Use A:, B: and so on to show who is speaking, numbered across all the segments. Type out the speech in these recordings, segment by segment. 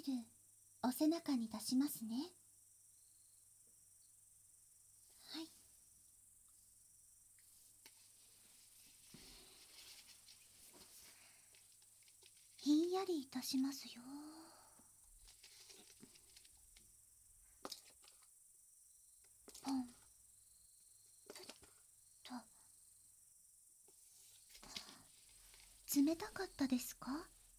A: ールお背中に出しますね。はい。ひんやりいたしますよ。ポンと。冷たかったですか？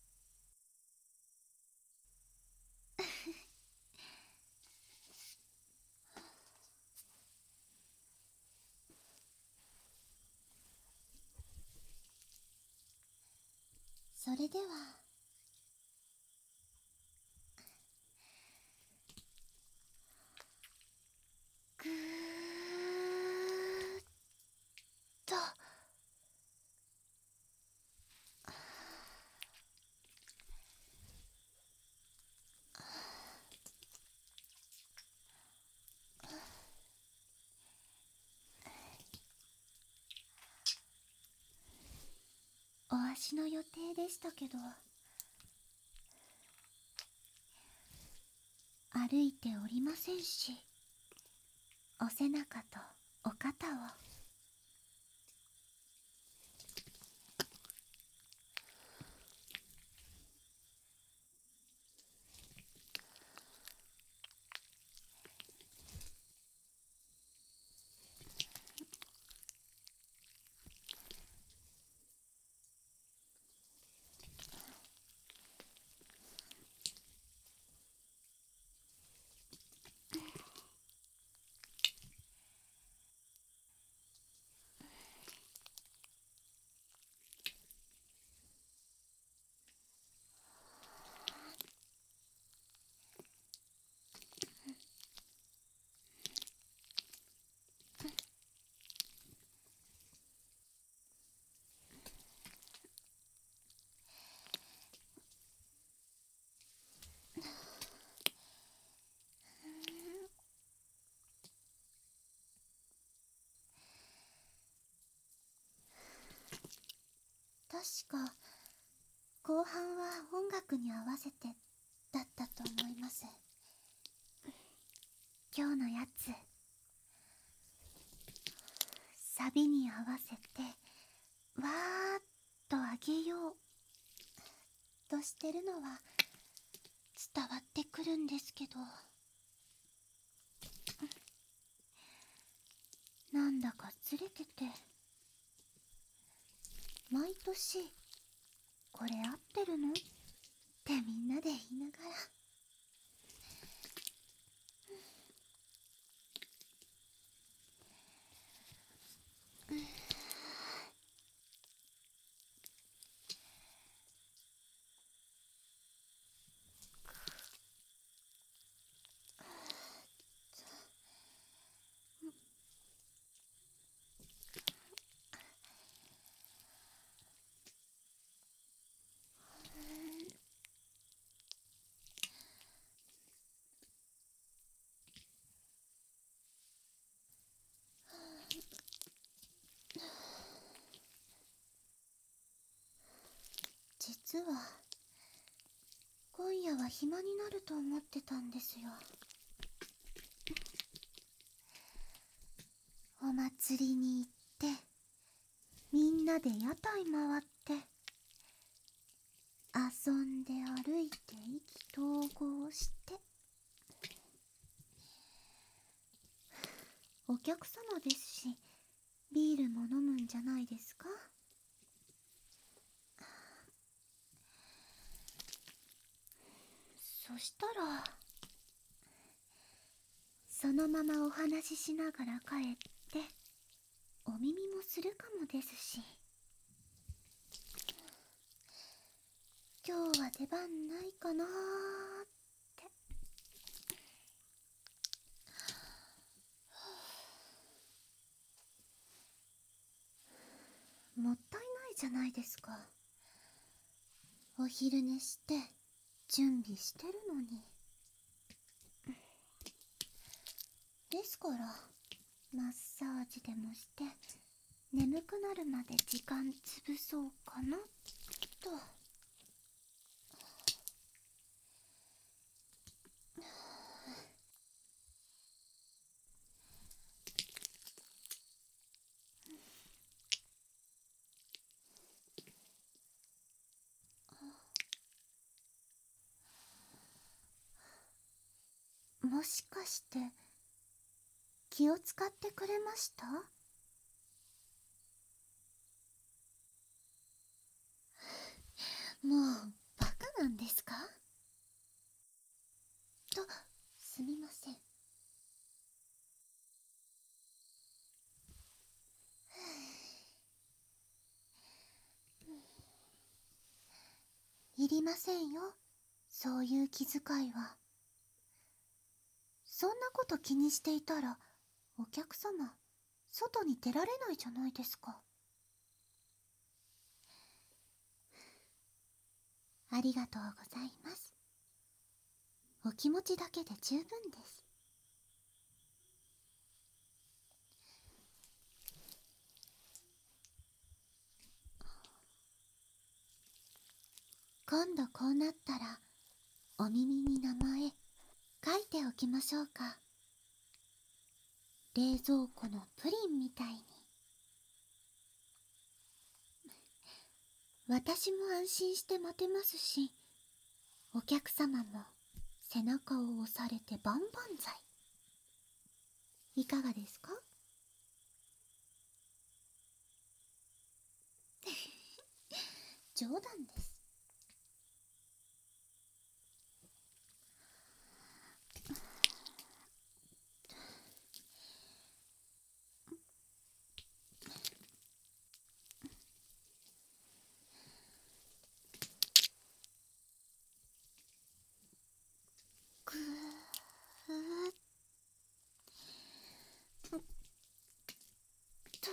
A: それではぐーっと。お足の予定でしたけど、歩いておりませんし、お背中とお肩を。確か後半は音楽に合わせてだったと思います。今日のやつ、サビに合わせてわーっと上げようとしてるのは伝わってくるんですけど、なんだかずれてて、毎年これ合ってるのってみんなで言いながら。実は今夜は暇になると思ってたんですよ。お祭りに行ってみんなで屋台回って遊んで歩いて意気投合して、お客様ですしビールも飲むんじゃないですか？そしたらそのままお話ししながら帰ってお耳もするかもですし、今日は出番ないかなーって。もったいないじゃないですか。お昼寝して準備してるのに。ですからマッサージでもして眠くなるまで時間潰そうかなと。 もしかして気を使ってくれました？もうバカなんですか？と、すみません。いりませんよ、そういう気遣いは。そんなこと気にしていたらお客様外に出られないじゃないですか。ありがとうございます。お気持ちだけで十分です。今度こうなったらお耳に名前書いておきましょうか。冷蔵庫のプリンみたいに。私も安心して待てますし、お客様も背中を押されて万々歳。いかがですか？冗談です。ぐーっと。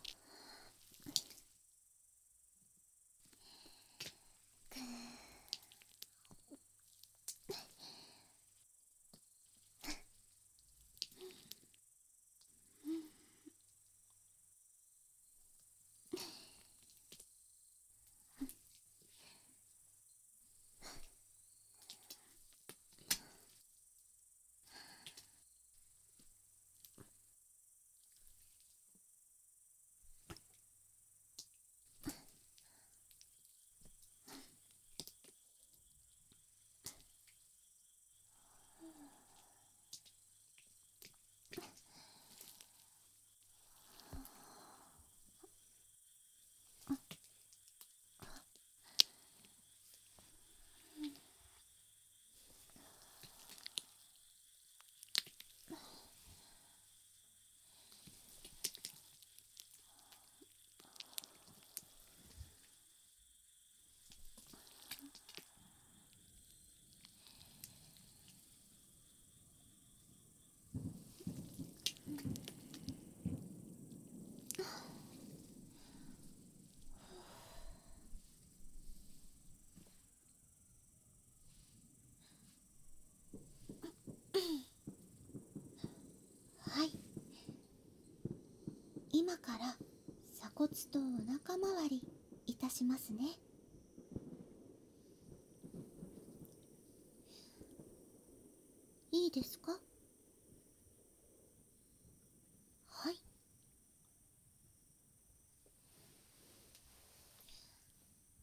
A: はい。今から鎖骨とお腹周りいたしますね。いいですか？